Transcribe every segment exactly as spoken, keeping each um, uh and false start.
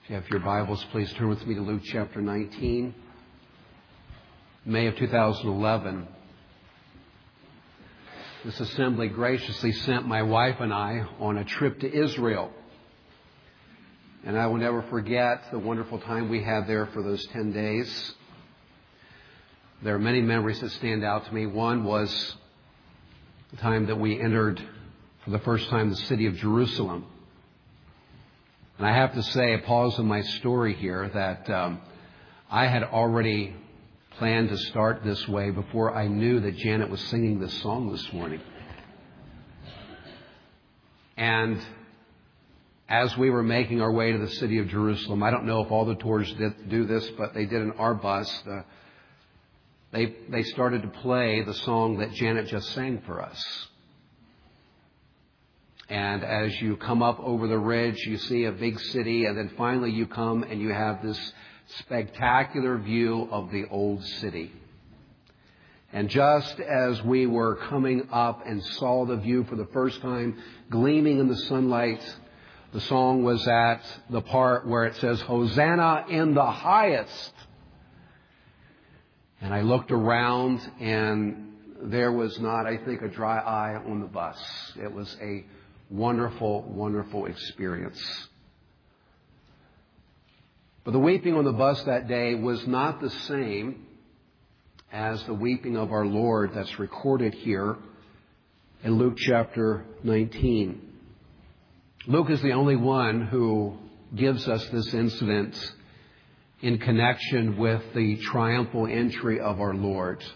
If you have your Bibles, please turn with me to Luke chapter nineteen. May of two thousand eleven, this assembly graciously sent my wife and I on a trip to Israel. And I will never forget the wonderful time we had there for those ten days. There are many memories that stand out to me. One was the time that we entered for the first time the city of Jerusalem. And I have to say, a pause in my story here, that um, I had already planned to start this way before I knew that Janet was singing this song this morning. And as we were making our way to the city of Jerusalem, I don't know if all the tours did do this, but they did in our bus. The, they they started to play the song that Janet just sang for us. And as you come up over the ridge, you see a big city, and then finally you come and you have this spectacular view of the old city. And just as we were coming up and saw the view for the first time, gleaming in the sunlight, the song was at the part where it says, "Hosanna in the highest." And I looked around, and there was not, I think, a dry eye on the bus. It was a wonderful, wonderful experience. But the weeping on the bus that day was not the same as the weeping of our Lord that's recorded here in Luke chapter nineteen. Luke is the only one who gives us this incident in connection with the triumphal entry of our Lord.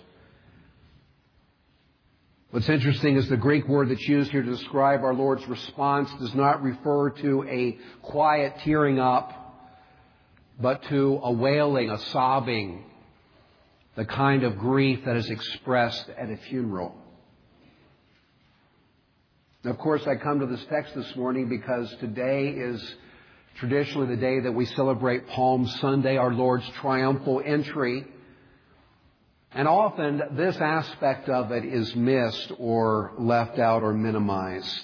What's interesting is the Greek word that's used here to describe our Lord's response does not refer to a quiet tearing up, but to a wailing, a sobbing, the kind of grief that is expressed at a funeral. Now, of course, I come to this text this morning because today is traditionally the day that we celebrate Palm Sunday, our Lord's triumphal entry. And often this aspect of it is missed or left out or minimized.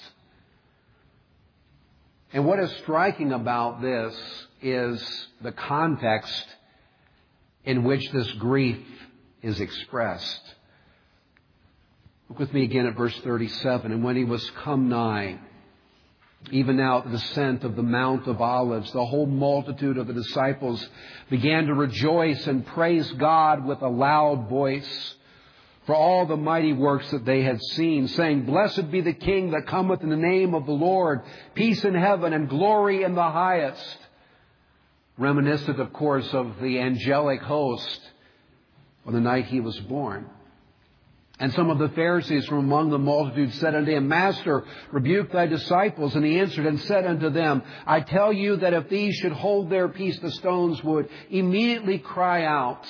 And what is striking about this is the context in which this grief is expressed. Look with me again at verse thirty-seven. "And when he was come nigh, even now at the descent of the Mount of Olives, the whole multitude of the disciples began to rejoice and praise God with a loud voice for all the mighty works that they had seen, saying, Blessed be the King that cometh in the name of the Lord, peace in heaven and glory in the highest." Reminiscent, of course, of the angelic host on the night he was born. "And some of the Pharisees from among the multitude said unto him, Master, rebuke thy disciples. And he answered and said unto them, I tell you that if these should hold their peace, the stones would immediately cry out."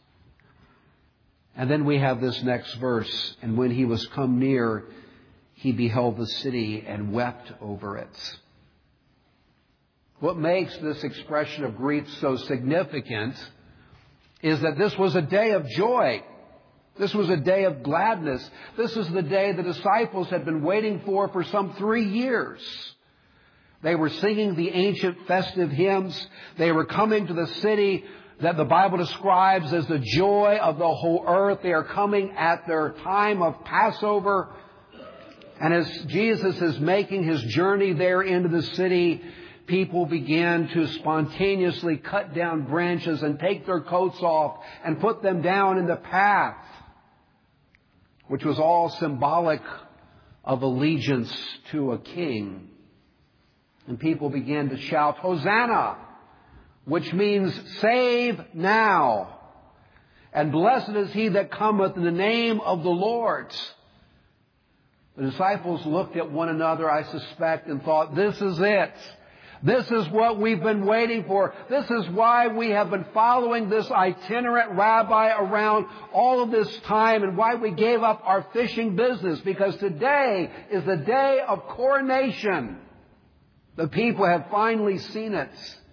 And then we have this next verse. "And when he was come near, he beheld the city and wept over it." What makes this expression of grief so significant is that this was a day of joy. This was a day of gladness. This is the day the disciples had been waiting for for some three years. They were singing the ancient festive hymns. They were coming to the city that the Bible describes as the joy of the whole earth. They are coming at their time of Passover. And as Jesus is making his journey there into the city, people began to spontaneously cut down branches and take their coats off and put them down in the path, which was all symbolic of allegiance to a king. And people began to shout, Hosanna, which means save now. And blessed is he that cometh in the name of the Lord. The disciples looked at one another, I suspect, and thought, this is it. This is what we've been waiting for. This is why we have been following this itinerant rabbi around all of this time, and why we gave up our fishing business, because today is the day of coronation. The people have finally seen it.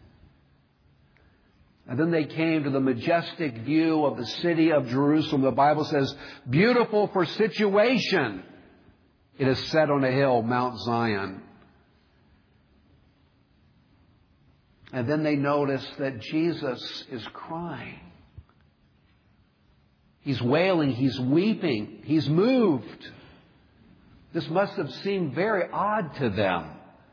And then they came to the majestic view of the city of Jerusalem. The Bible says, beautiful for situation. It is set on a hill, Mount Zion. And then they notice that Jesus is crying. He's wailing, he's weeping, he's moved. This must have seemed very odd to them.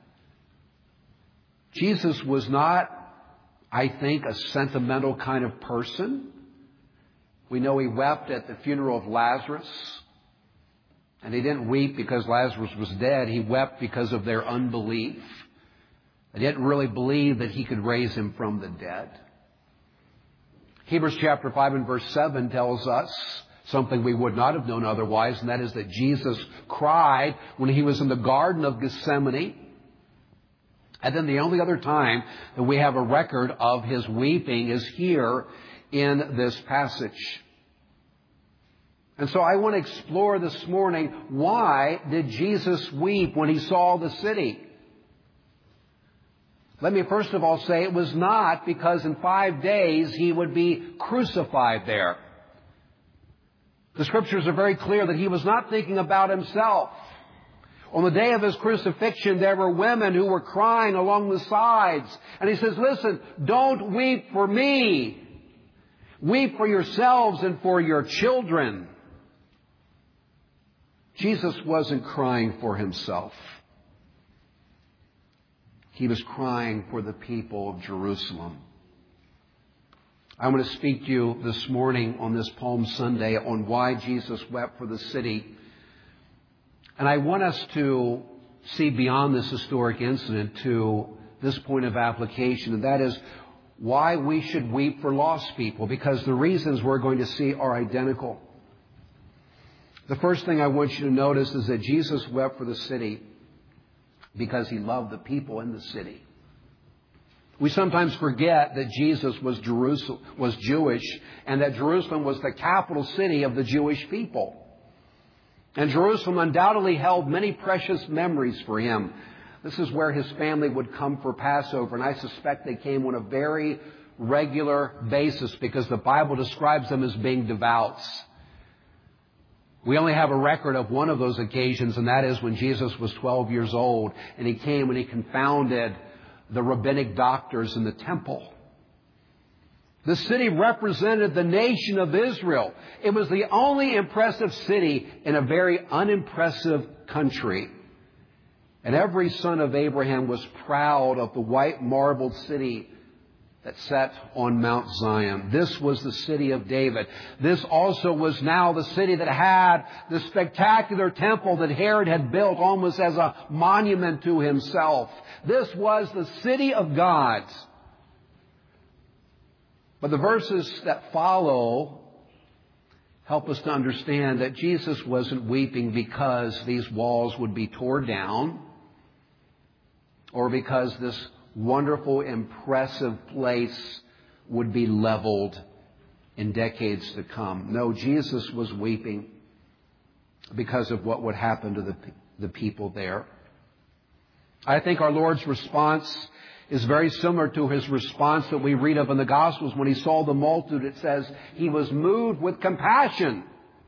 Jesus was not, I think, a sentimental kind of person. We know he wept at the funeral of Lazarus. And he didn't weep because Lazarus was dead. He wept because of their unbelief. They didn't really believe that he could raise him from the dead. Hebrews chapter five and verse seven tells us something we would not have known otherwise, and that is that Jesus cried when he was in the Garden of Gethsemane. And then the only other time that we have a record of his weeping is here in this passage. And so I want to explore this morning, why did Jesus weep when he saw the city? Let me first of all say it was not because in five days he would be crucified there. The Scriptures are very clear that he was not thinking about himself. On the day of his crucifixion, there were women who were crying along the sides. And he says, listen, don't weep for me. Weep for yourselves and for your children. Jesus wasn't crying for himself. He was crying for the people of Jerusalem. I want to speak to you this morning on this Palm Sunday on why Jesus wept for the city. And I want us to see beyond this historic incident to this point of application, and that is why we should weep for lost people, because the reasons we're going to see are identical. The first thing I want you to notice is that Jesus wept for the city because he loved the people in the city. We sometimes forget that Jesus was Jerusalem, was Jewish, and that Jerusalem was the capital city of the Jewish people. And Jerusalem undoubtedly held many precious memories for him. This is where his family would come for Passover, and I suspect they came on a very regular basis because the Bible describes them as being devout. We only have a record of one of those occasions, and that is when Jesus was twelve years old, and he came and he confounded the rabbinic doctors in the temple. The city represented the nation of Israel. It was the only impressive city in a very unimpressive country. And every son of Abraham was proud of the white marbled city that sat on Mount Zion. This was the city of David. This also was now the city that had the spectacular temple that Herod had built almost as a monument to himself. This was the city of God. But the verses that follow help us to understand that Jesus wasn't weeping because these walls would be torn down or because this wonderful, impressive place would be leveled in decades to come. No, Jesus was weeping because of what would happen to the, the people there. I think our Lord's response is very similar to his response that we read of in the Gospels. When he saw the multitude, it says he was moved with compassion.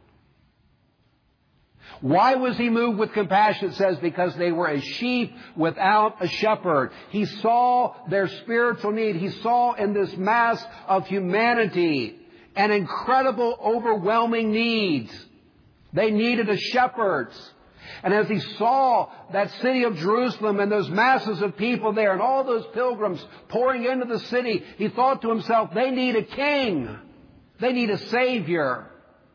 Why was he moved with compassion? It says because they were as sheep without a shepherd. He saw their spiritual need. He saw in this mass of humanity an incredible, overwhelming need. They needed a shepherd. And as he saw that city of Jerusalem and those masses of people there and all those pilgrims pouring into the city, he thought to himself, they need a king. They need a savior.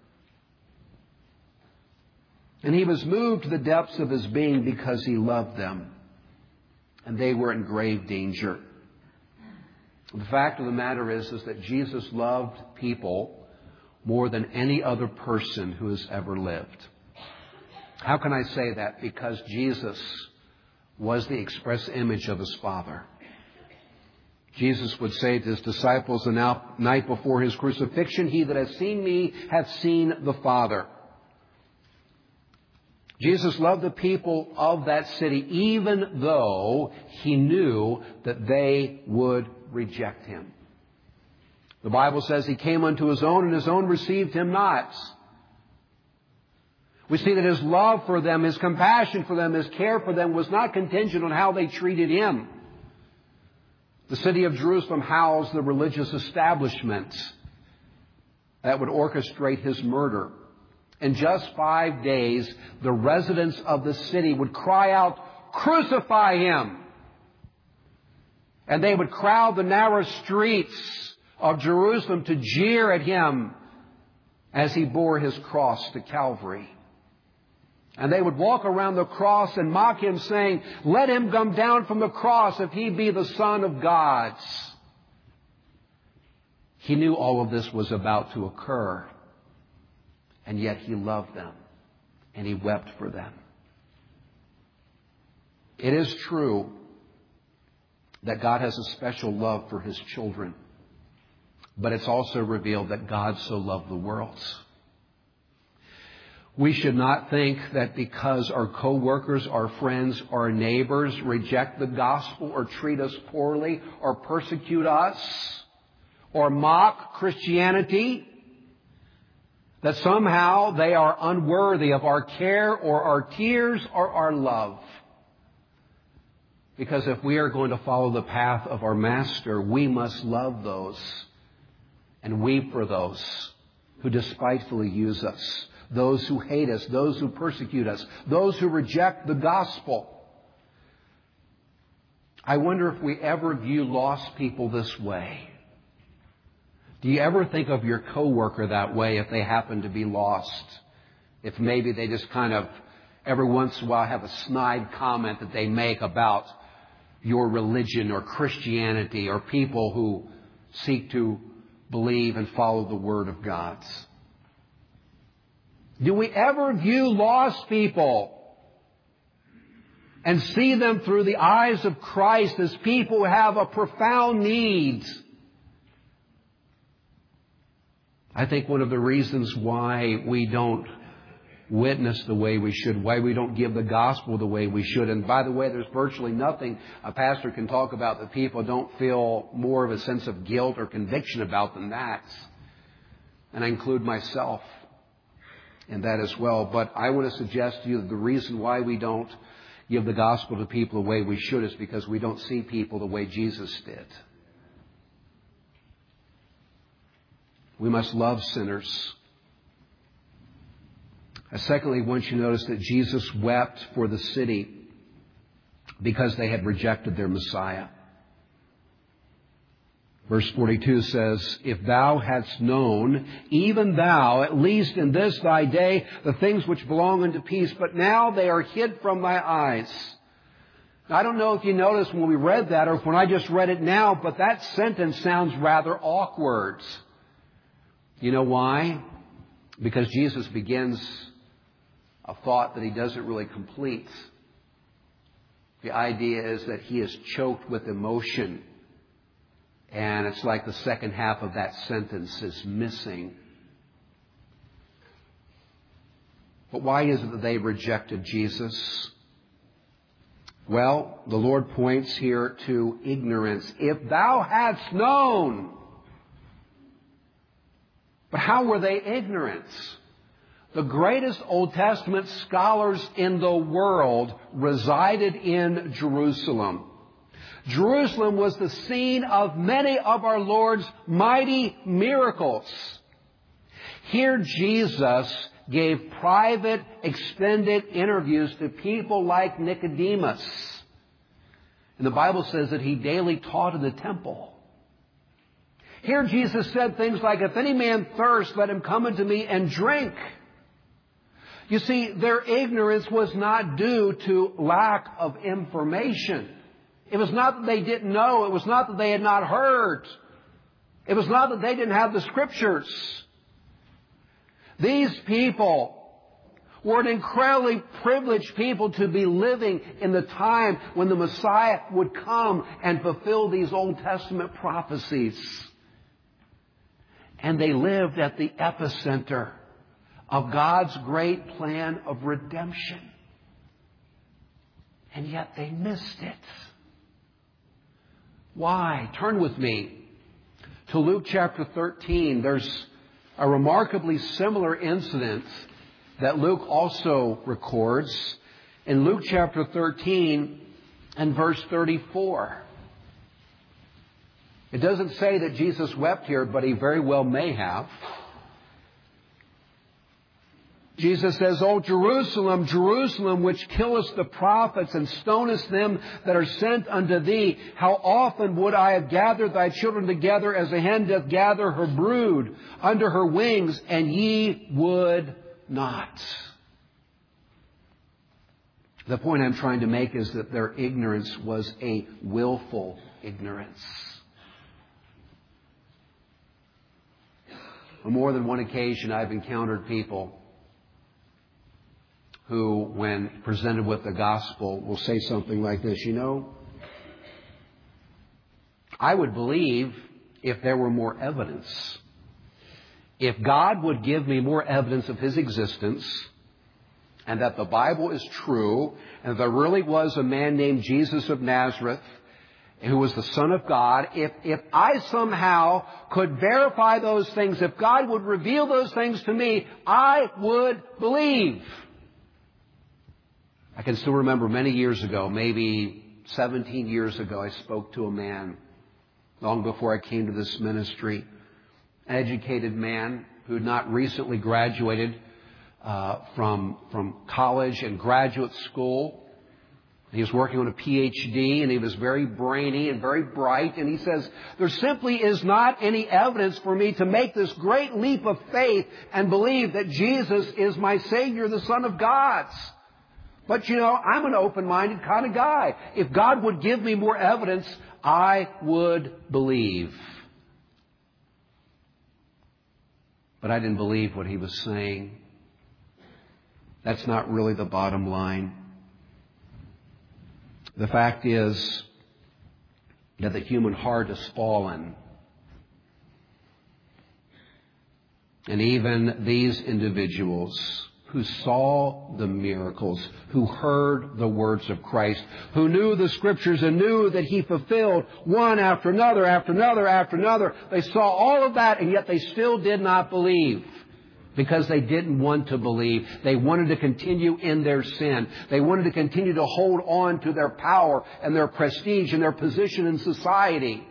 And he was moved to the depths of his being because he loved them. And they were in grave danger. The fact of the matter is, is that Jesus loved people more than any other person who has ever lived. How can I say that? Because Jesus was the express image of his Father. Jesus would say to his disciples the night before his crucifixion, "He that has seen me hath seen the Father." Jesus loved the people of that city even though he knew that they would reject him. The Bible says he came unto his own and his own received him not. We see that his love for them, his compassion for them, his care for them was not contingent on how they treated him. The city of Jerusalem housed the religious establishment that would orchestrate his murder. In just five days, the residents of the city would cry out, "Crucify him!" And they would crowd the narrow streets of Jerusalem to jeer at him as he bore his cross to Calvary. And they would walk around the cross and mock him, saying, "Let him come down from the cross if he be the Son of God." He knew all of this was about to occur, and yet he loved them, and he wept for them. It is true that God has a special love for his children, but it's also revealed that God so loved the world. We should not think that because our co-workers, our friends, our neighbors reject the gospel or treat us poorly or persecute us or mock Christianity, that somehow they are unworthy of our care or our tears or our love. Because if we are going to follow the path of our Master, we must love those and weep for those who despitefully use us, those who hate us, those who persecute us, those who reject the gospel. I wonder if we ever view lost people this way. Do you ever think of your coworker that way if they happen to be lost? If maybe they just kind of every once in a while have a snide comment that they make about your religion or Christianity or people who seek to believe and follow the Word of God. Do we ever view lost people and see them through the eyes of Christ as people who have a profound need? I think one of the reasons why we don't witness the way we should, why we don't give the gospel the way we should. And by the way, there's virtually nothing a pastor can talk about that people don't feel more of a sense of guilt or conviction about than that. And I include myself in that as well. But I want to suggest to you that the reason why we don't give the gospel to people the way we should is because we don't see people the way Jesus did. We must love sinners. I secondly want you to notice that Jesus wept for the city because they had rejected their Messiah. Verse forty-two says, "If thou hadst known, even thou, at least in this thy day, the things which belong unto peace, but now they are hid from thy eyes." Now, I don't know if you noticed when we read that or when I just read it now, but that sentence sounds rather awkward. You know why? Because Jesus begins a thought that he doesn't really complete. The idea is that he is choked with emotion. And it's like the second half of that sentence is missing. But why is it that they rejected Jesus? Well, the Lord points here to ignorance. If thou hadst known. But how were they ignorant? The greatest Old Testament scholars in the world resided in Jerusalem. Jerusalem was the scene of many of our Lord's mighty miracles. Here Jesus gave private, extended interviews to people like Nicodemus. And the Bible says that he daily taught in the temple. Here Jesus said things like, "If any man thirst, let him come unto me and drink." You see, their ignorance was not due to lack of information. It was not that they didn't know. It was not that they had not heard. It was not that they didn't have the Scriptures. These people were an incredibly privileged people to be living in the time when the Messiah would come and fulfill these Old Testament prophecies. And they lived at the epicenter of God's great plan of redemption. And yet they missed it. Why? Turn with me to Luke chapter thirteen. There's a remarkably similar incident that Luke also records in Luke chapter thirteen and verse thirty-four. It doesn't say that Jesus wept here, but he very well may have. Jesus says, "O Jerusalem, Jerusalem, which killest the prophets and stonest them that are sent unto thee, how often would I have gathered thy children together as a hen doth gather her brood under her wings, and ye would not." The point I'm trying to make is that their ignorance was a willful ignorance. On more than one occasion, I've encountered people who, when presented with the gospel, will say something like this: "You know, I would believe if there were more evidence. If God would give me more evidence of His existence, and that the Bible is true, and there really was a man named Jesus of Nazareth who was the Son of God, if, if I somehow could verify those things, if God would reveal those things to me, I would believe." I can still remember many years ago, maybe seventeen years ago, I spoke to a man long before I came to this ministry, an educated man who had not recently graduated uh, from, from college and graduate school. He was working on a P H D, and he was very brainy and very bright. And he says, "There simply is not any evidence for me to make this great leap of faith and believe that Jesus is my Savior, the Son of God. But, you know, I'm an open-minded kind of guy. If God would give me more evidence, I would believe." But I didn't believe what he was saying. That's not really the bottom line. The fact is that the human heart is fallen. And even these individuals who saw the miracles, who heard the words of Christ, who knew the Scriptures and knew that He fulfilled one after another, after another, after another. They saw all of that, and yet they still did not believe because they didn't want to believe. They wanted to continue in their sin. They wanted to continue to hold on to their power and their prestige and their position in society.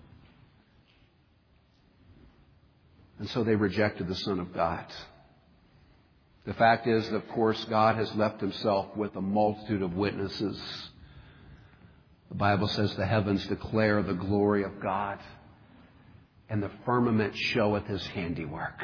And so they rejected the Son of God. The fact is, of course, God has left Himself with a multitude of witnesses. The Bible says the heavens declare the glory of God, and the firmament showeth His handiwork.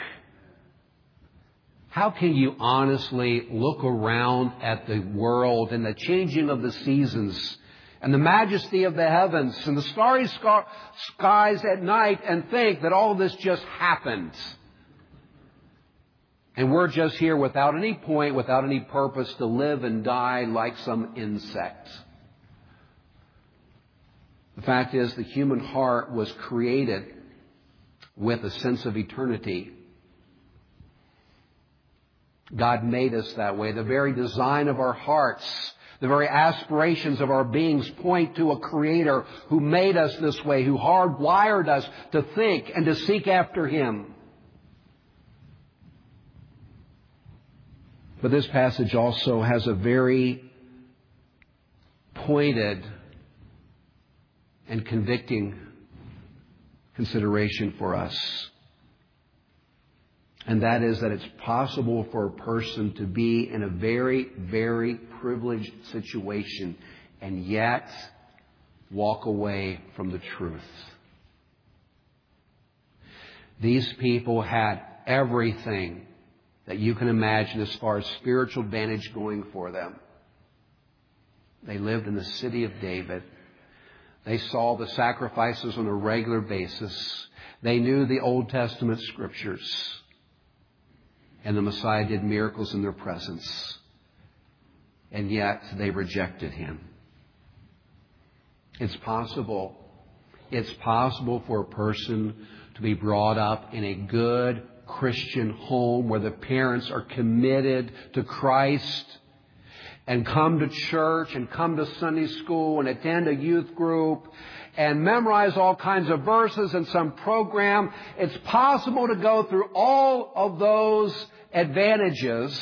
How can you honestly look around at the world and the changing of the seasons and the majesty of the heavens and the starry skies at night and think that all this just happened? And we're just here without any point, without any purpose, to live and die like some insect. The fact is, the human heart was created with a sense of eternity. God made us that way. The very design of our hearts, the very aspirations of our beings point to a Creator who made us this way, who hardwired us to think and to seek after Him. But this passage also has a very pointed and convicting consideration for us. And that is that it's possible for a person to be in a very, very privileged situation and yet walk away from the truth. These people had everything that you can imagine as far as spiritual advantage going for them. They lived in the city of David. They saw the sacrifices on a regular basis. They knew the Old Testament Scriptures. And the Messiah did miracles in their presence. And yet they rejected Him. It's possible. It's possible for a person to be brought up in a good Christian home where the parents are committed to Christ and come to church and come to Sunday school and attend a youth group and memorize all kinds of verses in some program. It's possible to go through all of those advantages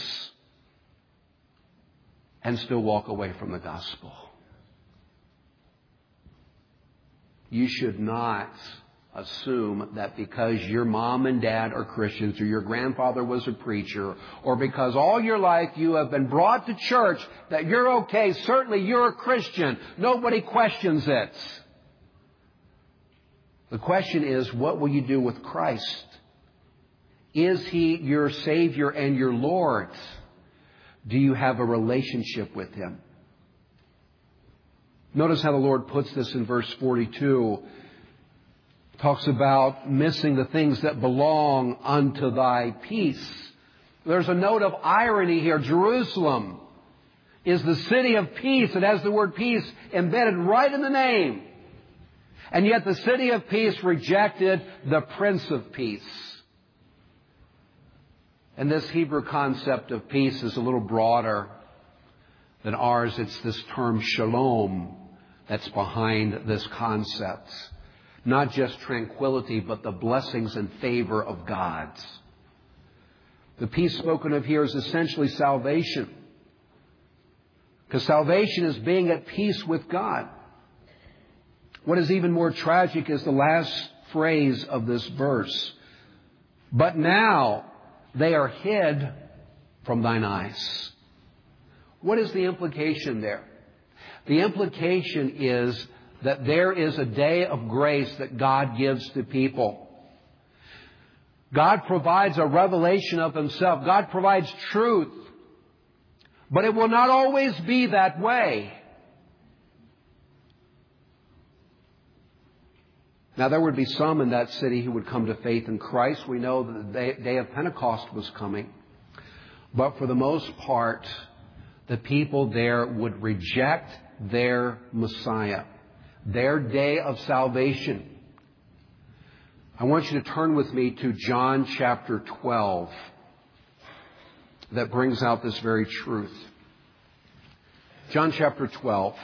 and still walk away from the gospel. You should not assume that because your mom and dad are Christians or your grandfather was a preacher or because all your life you have been brought to church that you're okay. Certainly you're a Christian. Nobody questions it. The question is, what will you do with Christ? Is He your Savior and your Lord? Do you have a relationship with Him? Notice how the Lord puts this in verse forty-two. Talks about missing the things that belong unto thy peace. There's a note of irony here. Jerusalem is the city of peace. It has the word peace embedded right in the name. And yet the city of peace rejected the Prince of Peace. And this Hebrew concept of peace is a little broader than ours. It's this term shalom that's behind this concept. Not just tranquility, but the blessings and favor of God. The peace spoken of here is essentially salvation. Because salvation is being at peace with God. What is even more tragic is the last phrase of this verse. But now they are hid from thine eyes. What is the implication there? The implication is that there is a day of grace that God gives to people. God provides a revelation of Himself. God provides truth. But it will not always be that way. Now, there would be some in that city who would come to faith in Christ. We know that the day of Pentecost was coming. But for the most part, the people there would reject their Messiah, their day of salvation. I want you to turn with me to John chapter twelve. That brings out this very truth. John chapter twelve.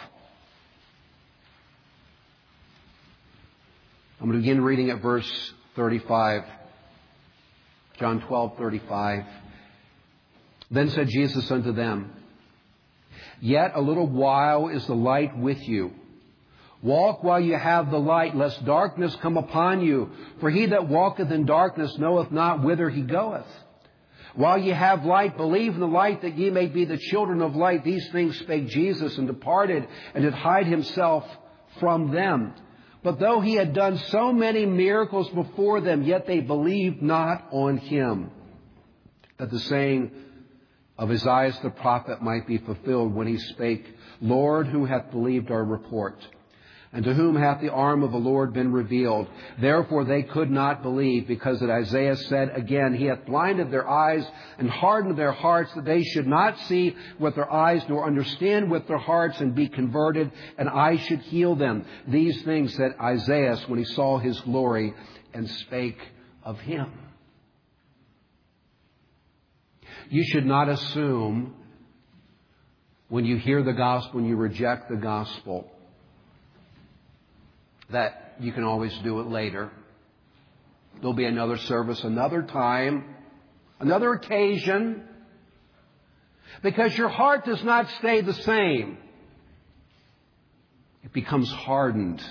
I'm going to begin reading at verse thirty-five. John twelve, thirty-five. Then said Jesus unto them, Yet a little while is the light with you. Walk while you have the light, lest darkness come upon you. For he that walketh in darkness knoweth not whither he goeth. While ye have light, believe in the light, that ye may be the children of light. These things spake Jesus, and departed, and did hide Himself from them. But though He had done so many miracles before them, yet they believed not on Him. That the saying of Isaiah the prophet might be fulfilled, when he spake, Lord, who hath believed our report? And to whom hath the arm of the Lord been revealed? Therefore they could not believe, because that Isaiah said again, He hath blinded their eyes and hardened their hearts, that they should not see with their eyes, nor understand with their hearts, and be converted, and I should heal them. These things said Isaiah when he saw His glory, and spake of Him. You should not assume when you hear the gospel and you reject the gospel that you can always do it later. There'll be another service, another time, another occasion, because your heart does not stay the same. It becomes hardened.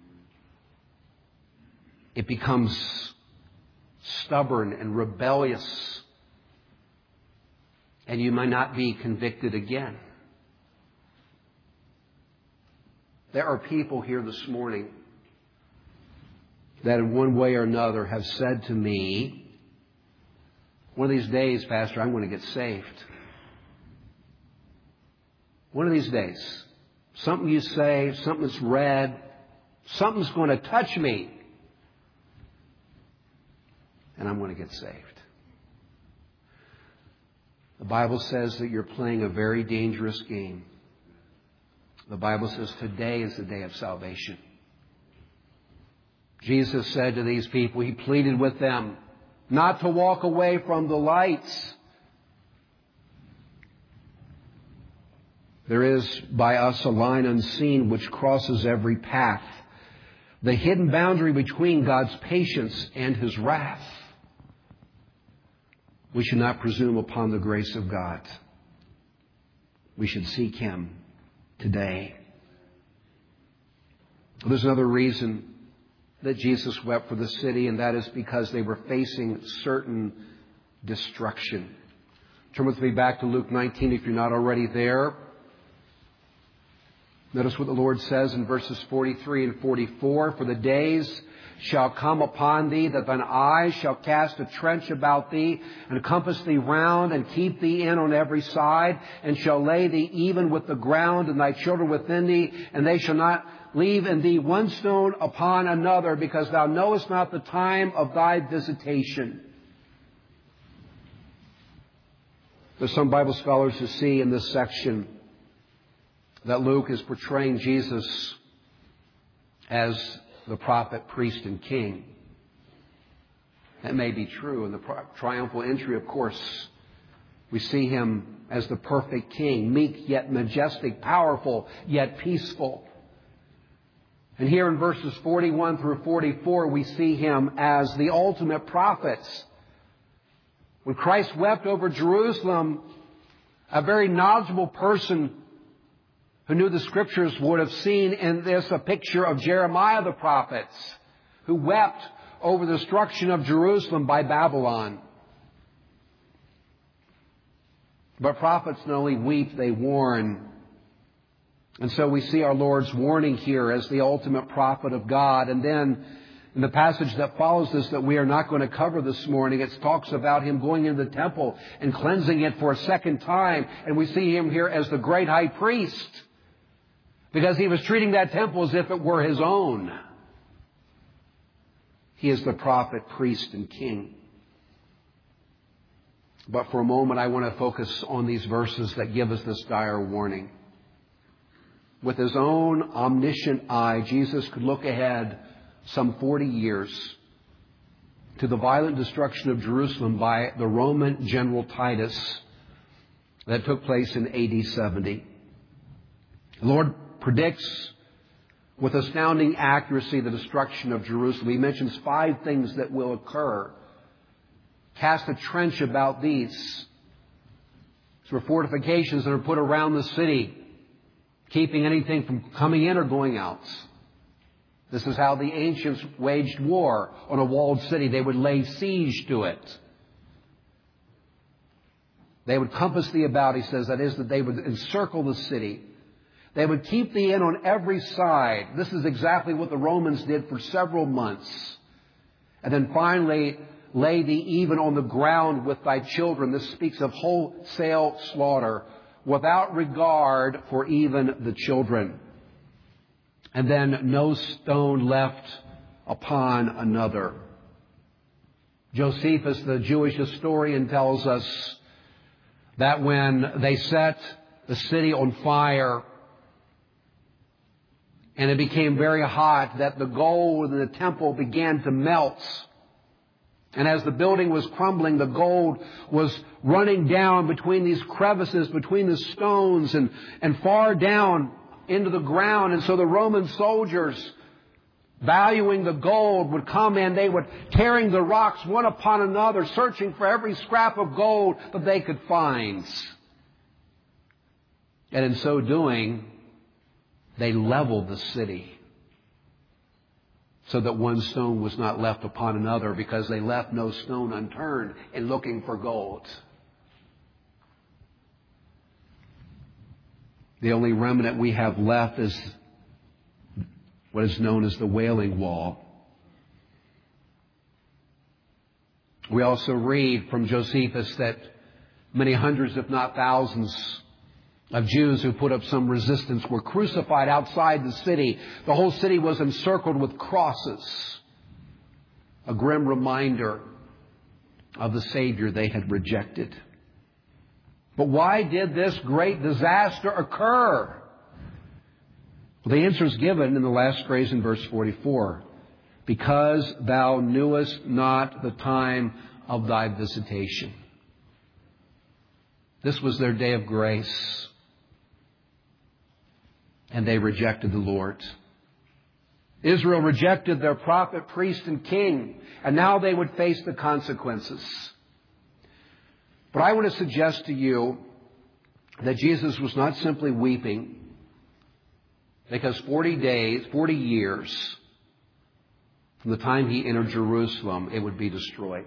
It becomes stubborn and rebellious. And you might not be convicted again. There are people here this morning that in one way or another have said to me, one of these days, Pastor, I'm going to get saved. One of these days, something you say, something that's read, something's going to touch me, and I'm going to get saved. The Bible says that you're playing a very dangerous game. The Bible says today is the day of salvation. Jesus said to these people, He pleaded with them not to walk away from the lights. There is by us a line unseen which crosses every path, the hidden boundary between God's patience and His wrath. We should not presume upon the grace of God. We should seek Him today. There's another reason that Jesus wept for the city, and that is because they were facing certain destruction. Turn with me back to Luke nineteen if you're not already there. Notice what the Lord says in verses forty-three and forty-four. For the days shall come upon thee that thine eyes shall cast a trench about thee, and compass thee round, and keep thee in on every side, and shall lay thee even with the ground, and thy children within thee, and they shall not leave in thee one stone upon another, because thou knowest not the time of thy visitation. There's some Bible scholars who see in this section that Luke is portraying Jesus as the prophet, priest, and king. That may be true. In the triumphal entry, of course, we see him as the perfect king, meek yet majestic, powerful yet peaceful. And here in verses forty-one through forty-four, we see him as the ultimate prophet. When Christ wept over Jerusalem, a very knowledgeable person who knew the Scriptures would have seen in this a picture of Jeremiah the prophet, who wept over the destruction of Jerusalem by Babylon. But prophets not only weep, they warn. And so we see our Lord's warning here as the ultimate prophet of God. And then in the passage that follows this that we are not going to cover this morning, it talks about him going into the temple and cleansing it for a second time. And we see him here as the great high priest, because he was treating that temple as if it were his own. He is the prophet, priest, and king. But for a moment, I want to focus on these verses that give us this dire warning. With his own omniscient eye, Jesus could look ahead some forty years to the violent destruction of Jerusalem by the Roman general Titus that took place in A D seventy. The Lord predicts with astounding accuracy the destruction of Jerusalem. He mentions five things that will occur. Cast a trench about these. These were fortifications that are put around the city, keeping anything from coming in or going out. This is how the ancients waged war on a walled city. They would lay siege to it. They would compass thee about, he says. That is, that they would encircle the city. They would keep thee in on every side. This is exactly what the Romans did for several months. And then finally, lay thee even on the ground with thy children. This speaks of wholesale slaughter, without regard for even the children. And then no stone left upon another. Josephus, the Jewish historian, tells us that when they set the city on fire and it became very hot, that the gold in the temple began to melt. And as the building was crumbling, the gold was running down between these crevices, between the stones, and, and far down into the ground. And so the Roman soldiers, valuing the gold, would come in. They would carrying the rocks one upon another, searching for every scrap of gold that they could find. And in so doing, they leveled the city so that one stone was not left upon another, because they left no stone unturned in looking for gold. The only remnant we have left is what is known as the Wailing Wall. We also read from Josephus that many hundreds, if not thousands, of Jews who put up some resistance were crucified outside the city. The whole city was encircled with crosses, a grim reminder of the Savior they had rejected. But why did this great disaster occur? Well, the answer is given in the last phrase in verse forty-four. Because thou knewest not the time of thy visitation. This was their day of grace. And they rejected the Lord. Israel rejected their prophet, priest, and king. And now they would face the consequences. But I want to suggest to you that Jesus was not simply weeping because forty days, forty years From the time he entered Jerusalem, it would be destroyed.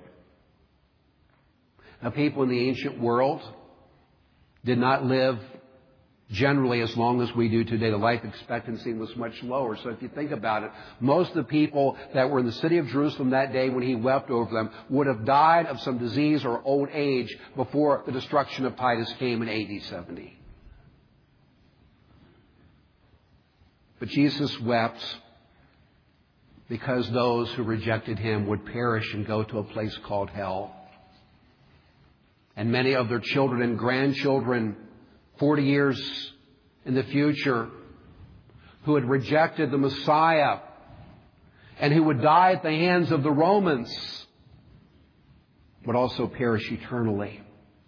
Now, people in the ancient world did not live generally as long as we do today. The life expectancy was much lower. So if you think about it, most of the people that were in the city of Jerusalem that day when he wept over them would have died of some disease or old age before the destruction of Titus came in A D seventy. But Jesus wept because those who rejected him would perish and go to a place called hell. And many of their children and grandchildren, forty years in the future, who had rejected the Messiah and who would die at the hands of the Romans, would also perish eternally.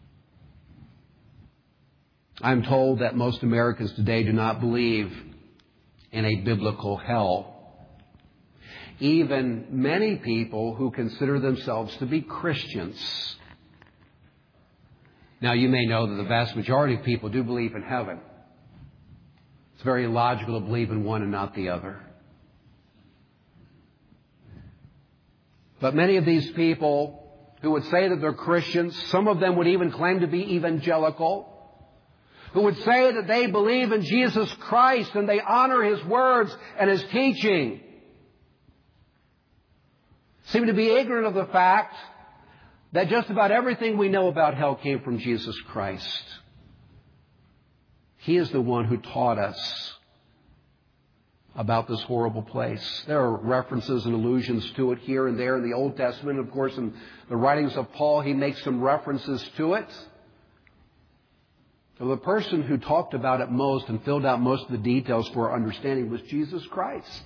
I'm told that most Americans today do not believe in a biblical hell. Even many people who consider themselves to be Christians. Now, you may know that the vast majority of people do believe in heaven. It's very illogical to believe in one and not the other. But many of these people who would say that they're Christians, some of them would even claim to be evangelical, who would say that they believe in Jesus Christ and they honor His words and His teaching, seem to be ignorant of the fact that just about everything we know about hell came from Jesus Christ. He is the one who taught us about this horrible place. There are references and allusions to it here and there in the Old Testament. Of course, in the writings of Paul, he makes some references to it. So the person who talked about it most and filled out most of the details for our understanding was Jesus Christ.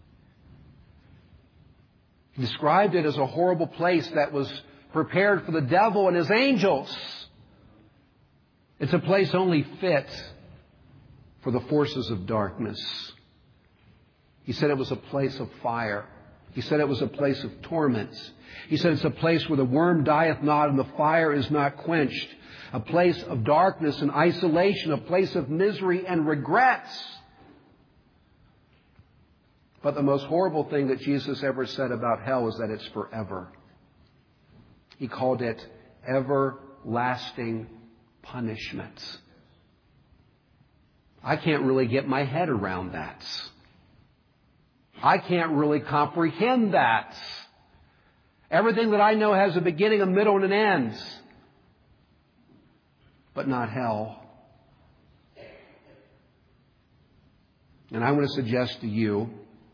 He described it as a horrible place that was prepared for the devil and his angels. It's a place only fit for the forces of darkness. He said it was a place of fire. He said it was a place of torment. He said it's a place where the worm dieth not and the fire is not quenched. A place of darkness and isolation. A place of misery and regrets. But the most horrible thing that Jesus ever said about hell is that it's forever. He called it everlasting punishment. I can't really get my head around that. I can't really comprehend that. Everything that I know has a beginning, a middle, and an end. But not hell. And I want to suggest to you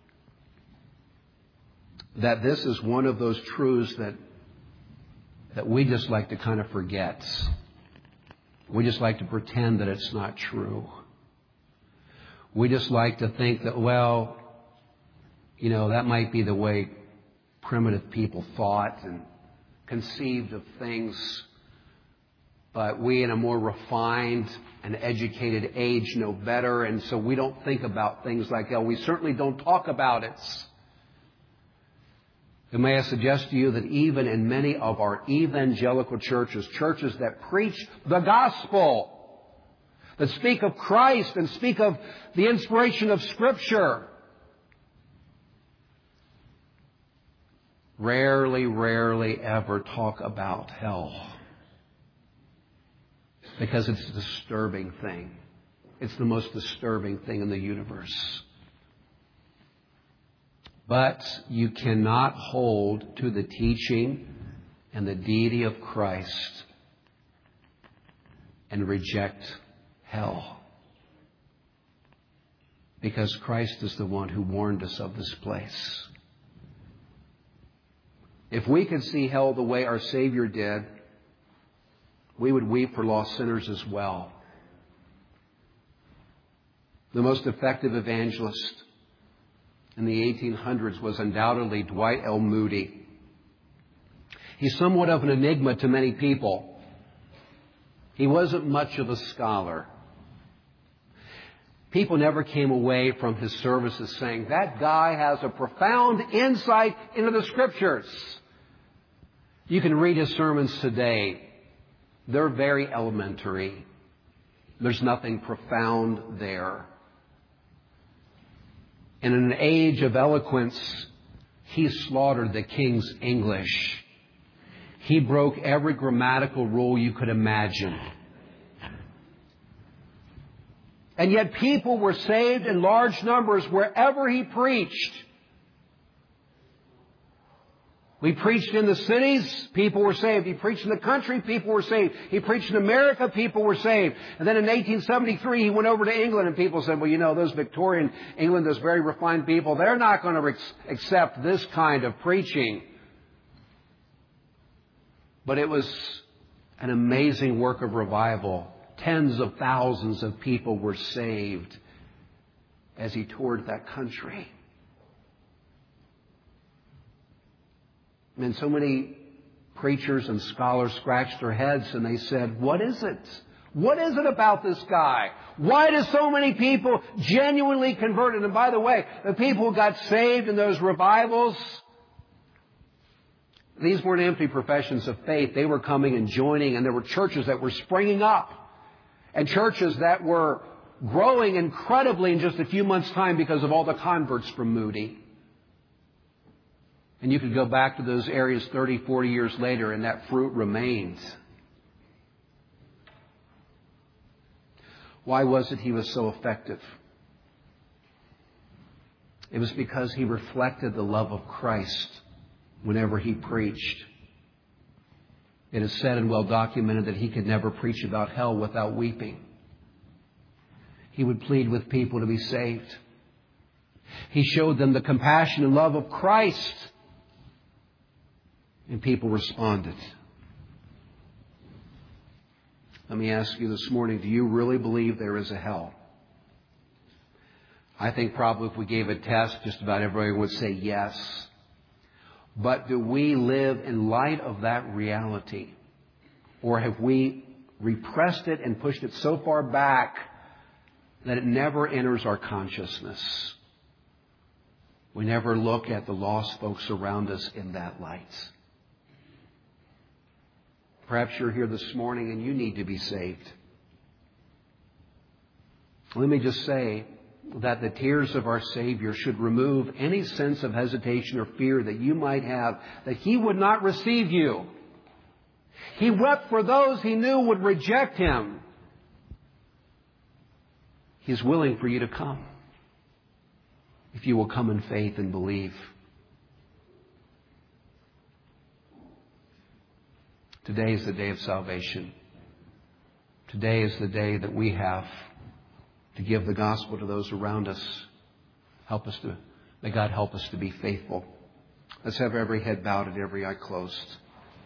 that this is one of those truths that that we just like to kind of forget. We just like to pretend that it's not true. We just like to think that, well, you know, that might be the way primitive people thought and conceived of things. But we in a more refined and educated age know better, and so we don't think about things like hell. We certainly don't talk about it. And may I suggest to you that even in many of our evangelical churches, churches that preach the gospel, that speak of Christ and speak of the inspiration of Scripture, rarely, rarely ever talk about hell. Because it's a disturbing thing. It's the most disturbing thing in the universe. But you cannot hold to the teaching and the deity of Christ and reject hell. Because Christ is the one who warned us of this place. If we could see hell the way our Savior did, we would weep for lost sinners as well. The most effective evangelist in the eighteen hundreds was undoubtedly Dwight L. Moody. He's somewhat of an enigma to many people. He wasn't much of a scholar. People never came away from his services saying, that guy has a profound insight into the Scriptures. You can read his sermons today. They're very elementary. There's nothing profound there. And in an age of eloquence, he slaughtered the king's English. He broke every grammatical rule you could imagine. And yet people were saved in large numbers wherever he preached. We preached in the cities, people were saved. He preached in the country, people were saved. He preached in America, people were saved. And then in eighteen seventy-three, he went over to England and people said, well, you know, those Victorian England, those very refined people, they're not going to accept this kind of preaching. But it was an amazing work of revival. Tens of thousands of people were saved as he toured that country. And so many preachers and scholars scratched their heads and they said, what is it? What is it about this guy? Why do so many people genuinely converted? And by the way, the people who got saved in those revivals, these weren't empty professions of faith. They were coming and joining, and there were churches that were springing up. And churches that were growing incredibly in just a few months' time because of all the converts from Moody. And you could go back to those areas thirty, forty years later and that fruit remains. Why was it he was so effective? It was because he reflected the love of Christ whenever he preached. It is said and well documented that he could never preach about hell without weeping. He would plead with people to be saved. He showed them the compassion and love of Christ. And people responded. Let me ask you this morning, do you really believe there is a hell? I think probably if we gave a test, just about everybody would say yes. But do we live in light of that reality? Or have we repressed it and pushed it so far back that it never enters our consciousness? We never look at the lost folks around us in that light. Perhaps you're here this morning and you need to be saved. Let me just say that the tears of our Savior should remove any sense of hesitation or fear that you might have that He would not receive you. He wept for those He knew would reject Him. He's willing for you to come, if you will come in faith and believe. Today is the day of salvation. Today is the day that we have to give the gospel to those around us. Help us to, may God help us to be faithful. Let's have every head bowed and every eye closed.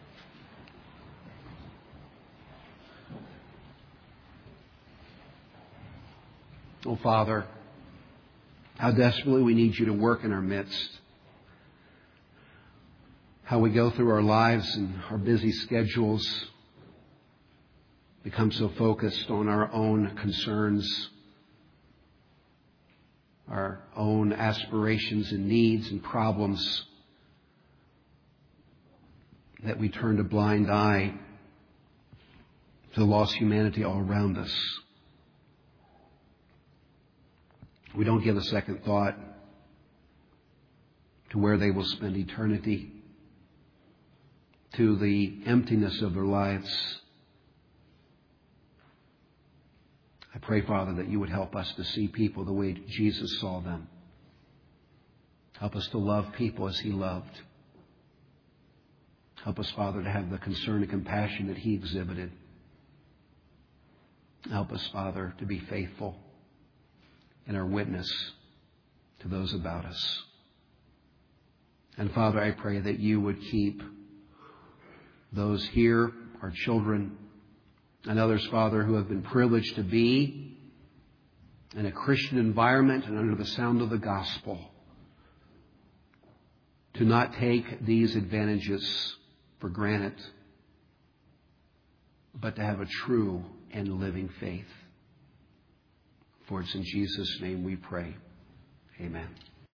Oh, Father, how desperately we need You to work in our midst. How we go through our lives and our busy schedules, become so focused on our own concerns, our own aspirations and needs and problems, that we turn a blind eye to the lost humanity all around us. We don't give a second thought to where they will spend eternity, to the emptiness of their lives. I pray, Father, that You would help us to see people the way Jesus saw them. Help us to love people as He loved. Help us, Father, to have the concern and compassion that He exhibited. Help us, Father, to be faithful in our witness to those about us. And Father, I pray that You would keep those here, our children, and others, Father, who have been privileged to be in a Christian environment and under the sound of the gospel, to not take these advantages for granted, but to have a true and living faith. For it's in Jesus' name we pray. Amen.